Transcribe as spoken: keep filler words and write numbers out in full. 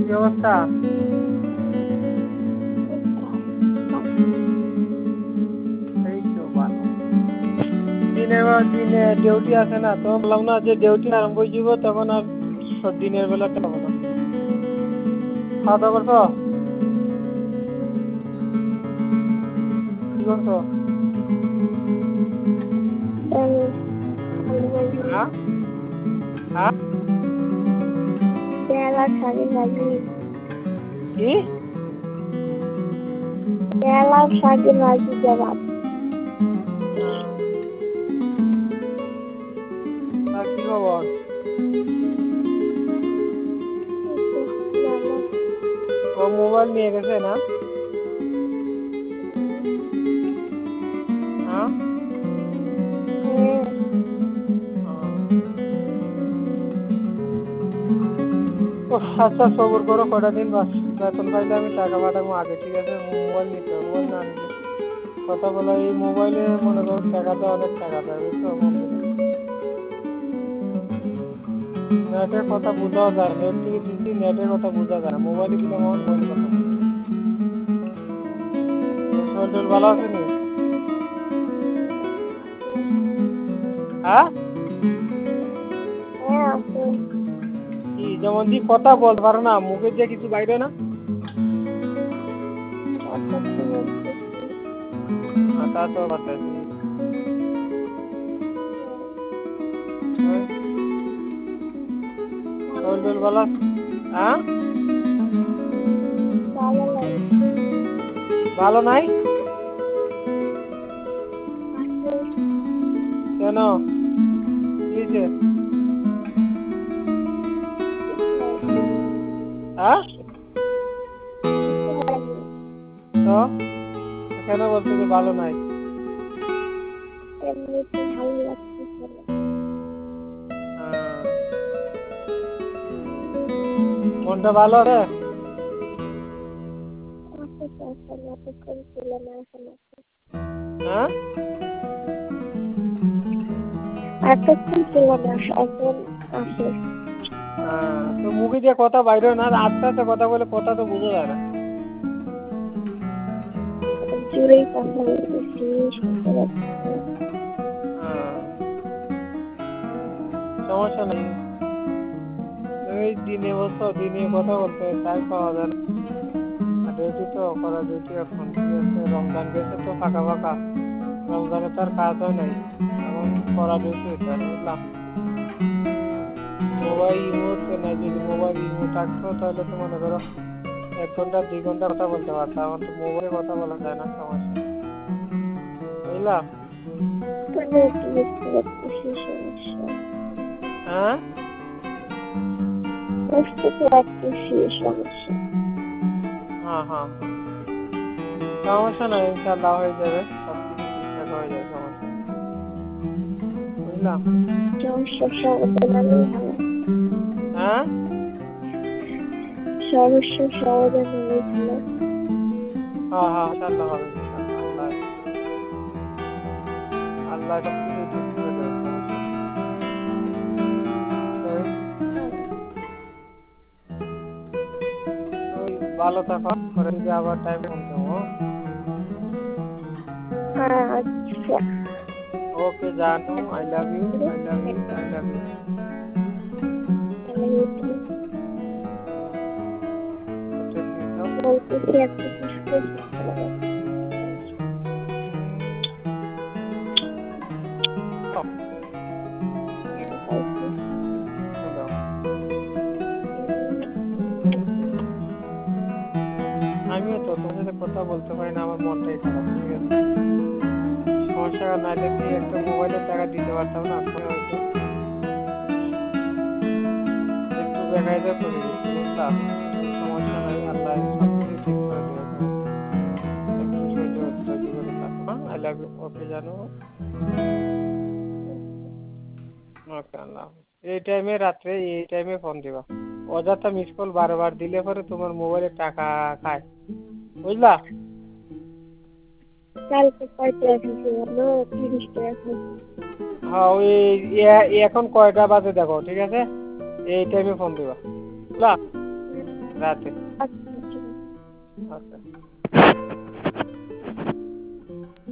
কি অবস্থা? এই তো ভালো। দিনের বেলা দিনে ডিউটি আছে না, তো বললাম না যে ডিউটি আরম্ভ হয়ে যাব, তখন আর দিনের বেলাটা হবে না। খাওয়া দাওয়া করছো? কি করছো? হ্যাঁ হ্যাঁ পেয়ারা শাকের ভাজি। কি পেয়ারা শাকের ভাজি জবাব। আর কি খবর? ও মোবাইল নিয়ে গেছে না? হ্যাঁ আচ্ছা, সবর করো, কটা দিন বেতন পাইলে আমি টাকা পাঠাবো আগে, ঠিক আছে? মোবাইল নিতে হবে, মোবাইল না নিলে কথা বলা, এই মোবাইলে মনে করো টাকাতে অনেক টাকা দেয়, বুঝছো? নেটের কথা বোঝাও যায়, নেট থেকে দিচ্ছি, নেটের কথা বোঝা যায় না, মোবাইলে দিলে আমার মোবাইল কথা। শরীর ভালো আছে নি? হ্যাঁ কি যেমন দি কথা বলতে পারো না, মুখে দিয়ে কিছু বাইরে না? তা তো কথা। শরীর ভালো আছে? হ্যাঁ ভালো নাই কেন? কি হয়েছে? হ্যাঁ তো কেন বলছো যে ভালো নাই? মনটা ভালো আছে? হ্যাঁ এতক্ষণ ছিল না, এখন আসে। তো মুখে দিয়ে কথা বাইরে না, আস্তে আস্তে কথা বলে কথা তো বোঝা যায় না। জোরেই কথা বলতেছি, সমস্যা নেই, ওই দিনে বসো, দিনে কথা বলতে টাইম পাওয়া যায় না। ডিউটি তো করা, ডিউটি এখন ঠিক আছে। রমজান গেছে তো ফাঁকা ফাঁকা, রমজানে তার কাজ হয় নাই, এখন করা ডিউটি হইতে পারে, বুঝলাম? মোবাইল ইমোতে না, যদি মোবাইল ইমো থাকতো তাহলে তো মনে করো এক ঘন্টা দুই ঘন্টা কথা বলতে পারতাম, এখন তো মোবাইলে কথা বলা যায় না, সমস্যা, বুঝলাম? হ্যাঁ হ্যাঁ হ্যাঁ সমস্যা নাই, ইনশাল্লাহ হয়ে যাবে, সব কিছু ঠিকঠাক হয়ে যাবে, সমস্যা নেই, বুঝলাম? হ্যাঁ সমস্যা সমাধান হয়ে গেল। হ্যাঁ হ্যাঁ ইনশাল্লাহ হবে, ইনশাল্লাহ আল্লাহ আল্লাহ সব কিছু ঠিক করে দেবে, সমস্যা নেই। ভালো থাকো, পরে যদি আবার টাইম ফোন দেবো। আচ্ছা ওকে জানু, I love you, I love you, I love you. বলতেছি একটা কিছু আমিও তো তোমার সাথে কথা বলতে পারি না, আমার মনটাই খারাপ, ঠিক আছে? সমস্যা নাইলে কি একটা মোবাইলের টাকা দিতে পারতাম না, হয়তো একটু বেকায়দা করে গেছি, বুঝলাম? সমস্যা নাই, আল্লাহ সব কিছু ঠিক করে দেবে, একটু সহ্য সহ্য করে থাকো। আই লাভ ইউ, ওকে জানো। ওকে, আল্লাহ। এই টাইমে রাত্রে এই টাইমে ফোন দিবা, অযথা মিস কল বারবার দিলে পরে তোমার মোবাইলে টাকা খায়, বুঝলা? হ্যাঁ ওই এখন কয়টা বাজে দেখো, ঠিক আছে? এই টাইমে ফোন দিবা, বুঝলা? রাতে। আচ্ছা ঠিক আছে। আচ্ছা।